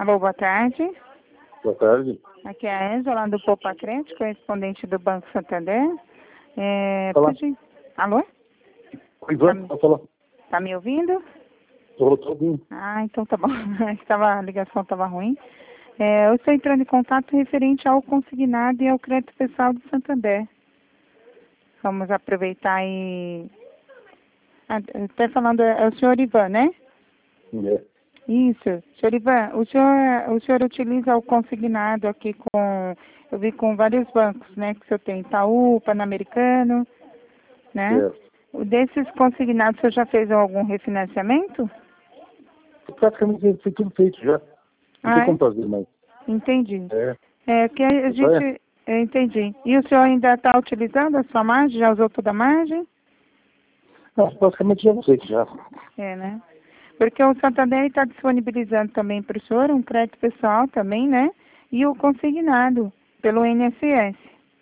Alô, boa tarde. Boa tarde. Aqui é a Ângela, do Poupa Crente, correspondente do Banco Santander. Fala. Alô? Ivan, pode falar. Tá me ouvindo? Tô ouvindo. Ah, então tá bom. A ligação estava ruim. Eu estou entrando em contato referente ao consignado e ao crédito pessoal do Santander. Vamos aproveitar e... Está falando, é o senhor Ivan, né? É. Isso. Senhor Ivan, o senhor utiliza o consignado aqui eu vi com vários bancos, né? Que o senhor tem Itaú, Pan-Americano, né? É. Desses consignados, o senhor já fez algum refinanciamento? Praticamente foi tudo feito já. Não tem como fazer mais. Entendi. Que É. a gente... Eu entendi. E o senhor ainda está utilizando a sua margem? Já usou toda a margem? Não, praticamente já feito já. Né? Porque o Santander está disponibilizando também para o senhor um crédito pessoal também, né? E o consignado pelo INSS.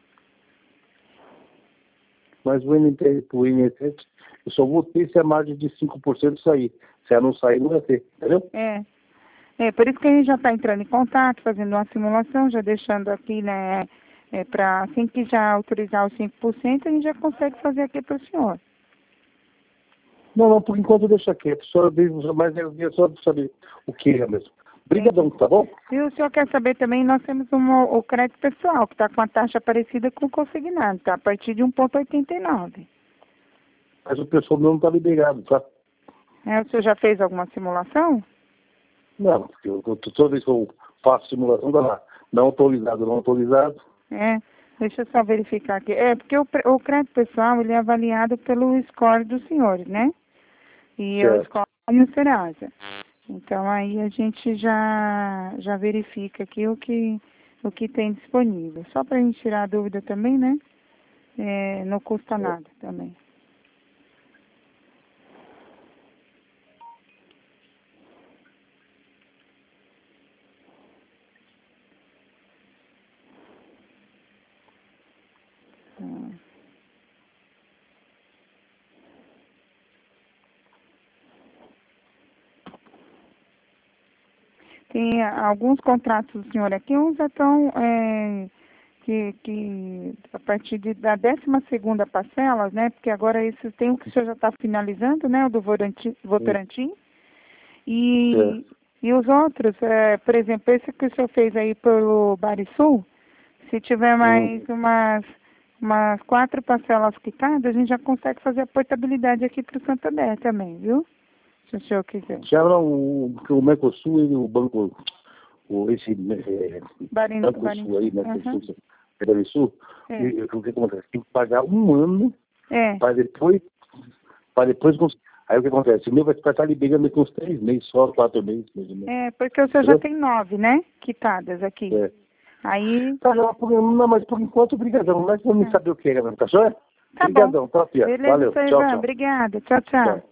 Mas o INSS, eu só vou ter se a margem de 5% sair. Se ela não sair, não vai ter, entendeu? Por isso que a gente já está entrando em contato, fazendo uma simulação, já deixando aqui, né? Para assim que já autorizar os 5%, a gente já consegue fazer aqui para o senhor. Não, por enquanto deixa quieto. Mas eu queria só saber o que é mesmo. Obrigadão, tá bom? E o senhor quer saber também, nós temos o crédito pessoal, que está com a taxa parecida com o consignado, tá? A partir de 1,89. Mas o pessoal não está liberado, tá? O senhor já fez alguma simulação? Não, porque toda vez que eu faço simulação, dá lá. Não autorizado, não autorizado. Deixa eu só verificar aqui. Porque o crédito pessoal, ele é avaliado pelo score dos senhores, né? E o score e o Serasa. Então, aí a gente já verifica aqui o que tem disponível. Só para a gente tirar a dúvida também, né? Não custa nada também. Tem alguns contratos do senhor aqui, uns já estão que a partir da 12ª parcela, né? Porque agora esse tem o que o senhor já está finalizando, né? O do Votorantim. E os outros, por exemplo, esse que o senhor fez aí pelo Barisul, se tiver mais umas 4 parcelas quitadas, a gente já consegue fazer a portabilidade aqui para o Santander também, viu? Se o senhor quiser. Já o Mercosul e o banco, esse Banco-Sul aí, Mercosul, Barisul, o que acontece? Tem que pagar um ano para depois aí o que acontece? O meu vai estar liberando com uns 3 meses, só 4 meses, mais ou menos. Porque o senhor já tem 9, né? Quitadas aqui. Aí... Não, mas por enquanto, obrigadão. Mas não me saber o que é, tá certo? Tá Obrigadão, bom. tá, Pia? Beleza, Valeu, tchau, tchau. Obrigada. Tchau, tchau.